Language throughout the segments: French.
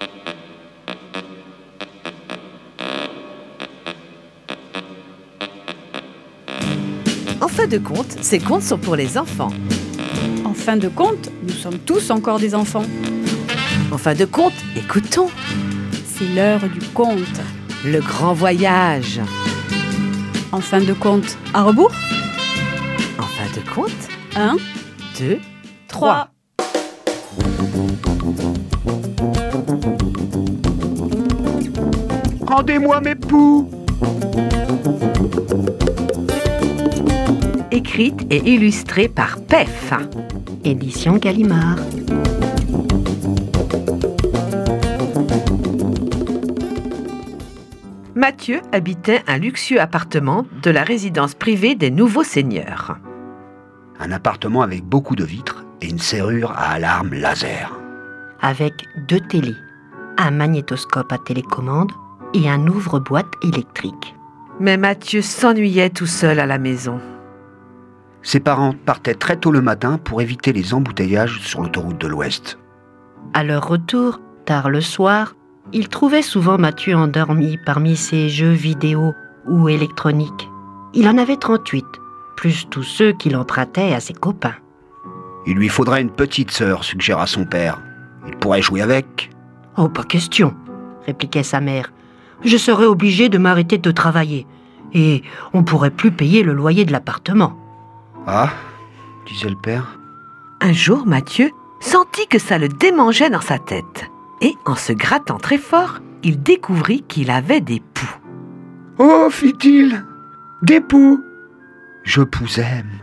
En fin de compte, ces contes sont pour les enfants. En fin de compte, nous sommes tous encore des enfants. En fin de compte, écoutons. C'est l'heure du conte. Le grand voyage. En fin de compte, à rebours. En fin de compte, 1, 2, 3. Rendez-moi mes poux. Écrite et illustrée par Pef. Édition Gallimard. Mathieu habitait un luxueux appartement de la résidence privée des nouveaux seigneurs. Un appartement avec beaucoup de vitres et une serrure à alarme laser. Avec 2 télés, un magnétoscope à télécommande et un ouvre-boîte électrique. Mais Mathieu s'ennuyait tout seul à la maison. Ses parents partaient très tôt le matin pour éviter les embouteillages sur l'autoroute de l'Ouest. À leur retour, tard le soir, ils trouvaient souvent Mathieu endormi parmi ses jeux vidéo ou électroniques. Il en avait 38, plus tous ceux qu'il empruntait à ses copains. Il lui faudrait une petite sœur, suggéra son père. Il pourrait jouer avec. « Oh, pas question !» répliquait sa mère. « Je serais obligé de m'arrêter de travailler et on pourrait plus payer le loyer de l'appartement. » Ah, disait le père. Un jour, Mathieu sentit que ça le démangeait dans sa tête. Et en se grattant très fort, il découvrit qu'il avait des poux. « Oh, fit-il, des poux. Je vous aime.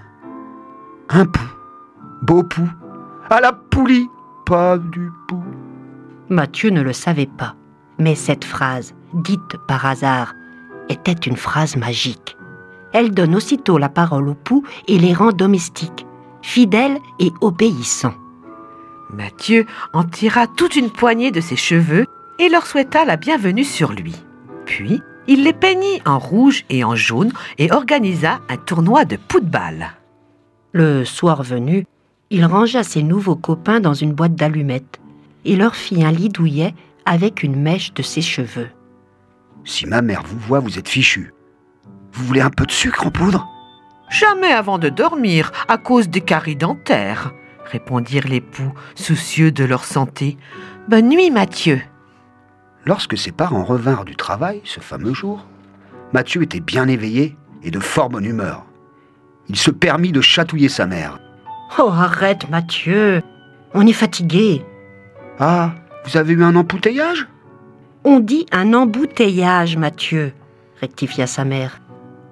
Un pou, beau pou, à la poulie, pas du pou. » Mathieu ne le savait pas, mais cette phrase, dite par hasard, était une phrase magique. Elle donne aussitôt la parole aux poux et les rend domestiques, fidèles et obéissants. Mathieu en tira toute une poignée de ses cheveux et leur souhaita la bienvenue sur lui. Puis, il les peignit en rouge et en jaune et organisa un tournoi de poux de balle. Le soir venu, il rangea ses nouveaux copains dans une boîte d'allumettes et leur fit un lit douillet avec une mèche de ses cheveux. « Si ma mère vous voit, vous êtes fichu. Vous voulez un peu de sucre en poudre ? » « Jamais avant de dormir, à cause des caries dentaires, » répondirent les poux, soucieux de leur santé. « Bonne nuit, Mathieu. » Lorsque ses parents revinrent du travail, ce fameux jour, Mathieu était bien éveillé et de fort bonne humeur. Il se permit de chatouiller sa mère. « Oh, arrête, Mathieu, on est fatigué. »« Ah, vous avez eu un embouteillage ?»« On dit un embouteillage, Mathieu, » rectifia sa mère.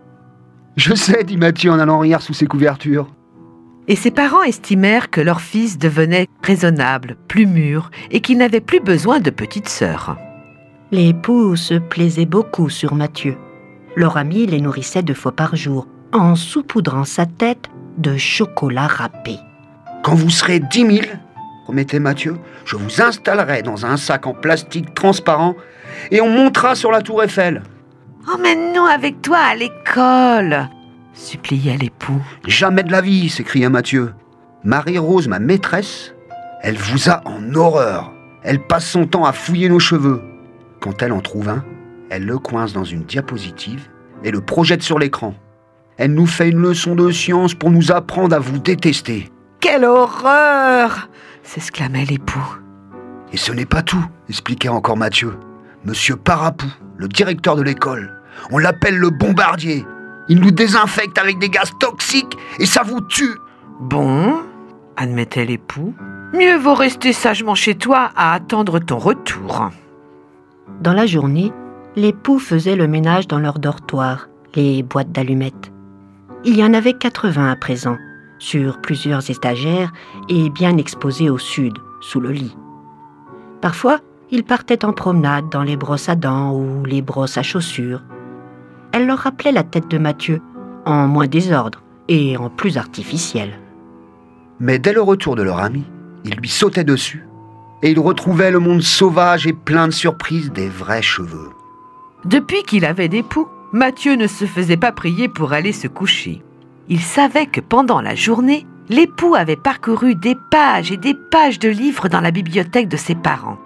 « Je sais, dit Mathieu en allant rire sous ses couvertures. » Et ses parents estimèrent que leur fils devenait raisonnable, plus mûr, et qu'il n'avait plus besoin de petite sœur. Les poux se plaisaient beaucoup sur Mathieu. Leur ami les nourrissait 2 fois par jour, en saupoudrant sa tête de chocolat râpé. « Quand vous serez 10 000, promettait Mathieu, je vous installerai dans un sac en plastique transparent et on montera sur la tour Eiffel. »« Emmène-nous avec toi à l'école !» suppliaient les poux. « Jamais de la vie !» s'écria Mathieu. « Marie-Rose, ma maîtresse, elle vous a en horreur. Elle passe son temps à fouiller nos cheveux. Quand elle en trouve un, elle le coince dans une diapositive et le projette sur l'écran. Elle nous fait une leçon de science pour nous apprendre à vous détester. »« Quelle horreur !» s'exclamaient les poux. « Et ce n'est pas tout, expliquait encore Mathieu. Monsieur Parapou, le directeur de l'école, on l'appelle le bombardier. Il nous désinfecte avec des gaz toxiques et ça vous tue. » Bon, admettaient les poux. Mieux vaut rester sagement chez toi à attendre ton retour. Dans la journée, les poux faisaient le ménage dans leur dortoir, les boîtes d'allumettes. Il y en avait 80 à présent, sur plusieurs étagères et bien exposées au sud, sous le lit. Parfois, ils partaient en promenade dans les brosses à dents ou les brosses à chaussures. Elle leur rappelait la tête de Mathieu, en moins désordre et en plus artificielle. Mais dès le retour de leur ami, ils lui sautaient dessus et ils retrouvaient le monde sauvage et plein de surprises des vrais cheveux. Depuis qu'il avait des poux, Mathieu ne se faisait pas prier pour aller se coucher. Il savait que pendant la journée, l'époux avait parcouru des pages et des pages de livres dans la bibliothèque de ses parents.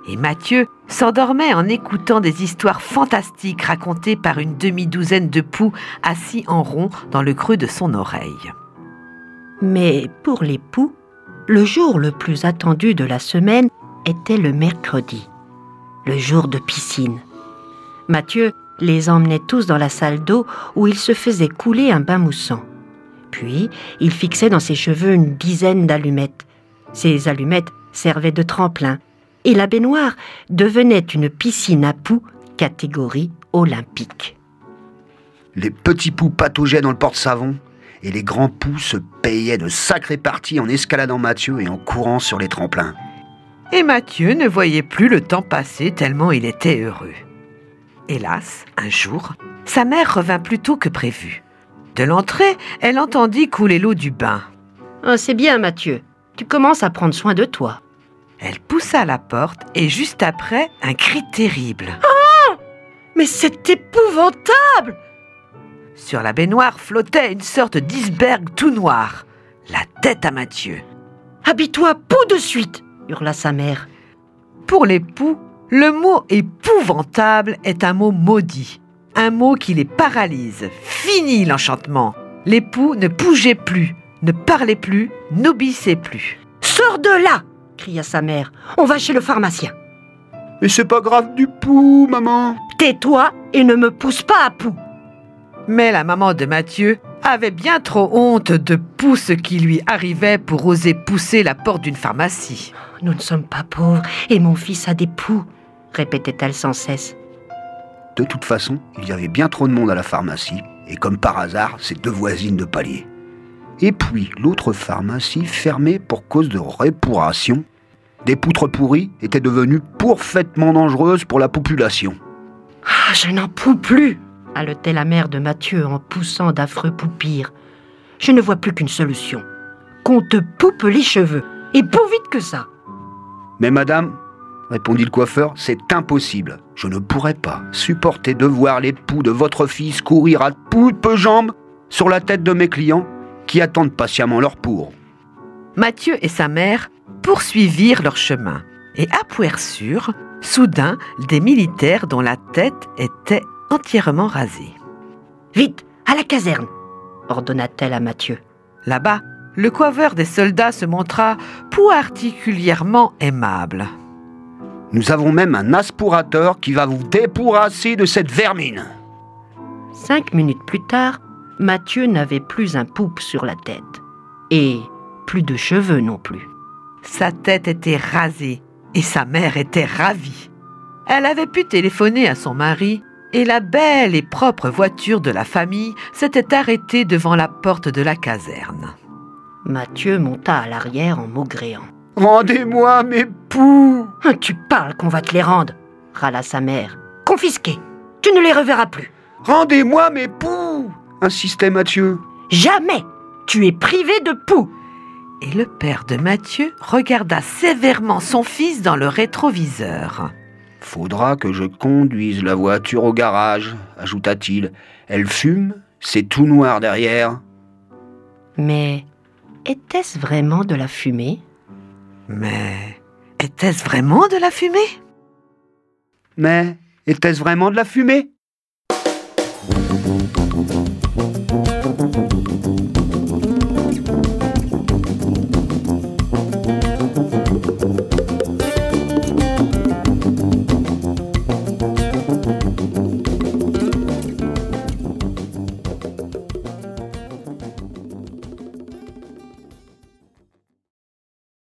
Et Mathieu s'endormait en écoutant des histoires fantastiques racontées par une demi-douzaine de poux assis en rond dans le creux de son oreille. Mais pour les poux, le jour le plus attendu de la semaine était le mercredi, le jour de piscine. Mathieu les emmenait tous dans la salle d'eau où il se faisait couler un bain moussant. Puis, il fixait dans ses cheveux une dizaine d'allumettes. Ces allumettes servaient de tremplin et la baignoire devenait une piscine à poux catégorie olympique. Les petits poux pataugeaient dans le porte-savon et les grands poux se payaient de sacrées parties en escaladant Mathieu et en courant sur les tremplins. Et Mathieu ne voyait plus le temps passer tellement il était heureux. Hélas, un jour, sa mère revint plus tôt que prévu. De l'entrée, elle entendit couler l'eau du bain. « C'est bien, Mathieu. Tu commences à prendre soin de toi. » Elle poussa la porte et juste après, un cri terrible. « Mais c'est épouvantable !» Sur la baignoire flottait une sorte d'iceberg tout noir, la tête à Mathieu. « Habille-toi, poux de suite !» hurla sa mère. Pour les poux, le mot épouvantable est un mot maudit, un mot qui les paralyse. Fini l'enchantement. Les poux ne bougeaient plus, ne parlaient plus, n'obéissaient plus. « Sors de là !» cria sa mère. « On va chez le pharmacien. »« Mais c'est pas grave du poux, maman !»« Tais-toi et ne me pousse pas à poux !» Mais la maman de Mathieu avait bien trop honte de poux ce qui lui arrivait pour oser pousser la porte d'une pharmacie. « Nous ne sommes pas pauvres et mon fils a des poux !» répétait-elle sans cesse. De toute façon, il y avait bien trop de monde à la pharmacie, et comme par hasard, ces deux voisines de palier. Et puis, l'autre pharmacie fermée pour cause de répuration. Des poutres pourries étaient devenues parfaitement dangereuses pour la population. « Ah, je n'en peux plus !» haletait la mère de Mathieu en poussant d'affreux poupirs. « Je ne vois plus qu'une solution. Qu'on te poupe les cheveux, et plus vite que ça !»« Mais madame, répondit le coiffeur, c'est impossible. Je ne pourrais pas supporter de voir les poux de votre fils courir à toutes peu jambes sur la tête de mes clients qui attendent patiemment leur pour. » Mathieu et sa mère poursuivirent leur chemin et aperçurent soudain des militaires dont la tête était entièrement rasée. « Vite, à la caserne !» ordonna-t-elle à Mathieu. Là-bas, le coiffeur des soldats se montra particulièrement aimable. « Nous avons même un aspirateur qui va vous dépourasser de cette vermine. » 5 minutes plus tard, Mathieu n'avait plus un poupe sur la tête. Et plus de cheveux non plus. Sa tête était rasée et sa mère était ravie. Elle avait pu téléphoner à son mari et la belle et propre voiture de la famille s'était arrêtée devant la porte de la caserne. Mathieu monta à l'arrière en maugréant. « Rendez-moi mes poux !»« Tu parles qu'on va te les rendre !» râla sa mère. « Confisqués, tu ne les reverras plus !»« Rendez-moi mes poux !» insistait Mathieu. « Jamais ! Tu es privé de poux !» Et le père de Mathieu regarda sévèrement son fils dans le rétroviseur. « Faudra que je conduise la voiture au garage, ajouta-t-il. Elle fume, c'est tout noir derrière. » Mais était-ce vraiment de la fumée ? Mais était-ce vraiment de la fumée ? Mais était-ce vraiment de la fumée ?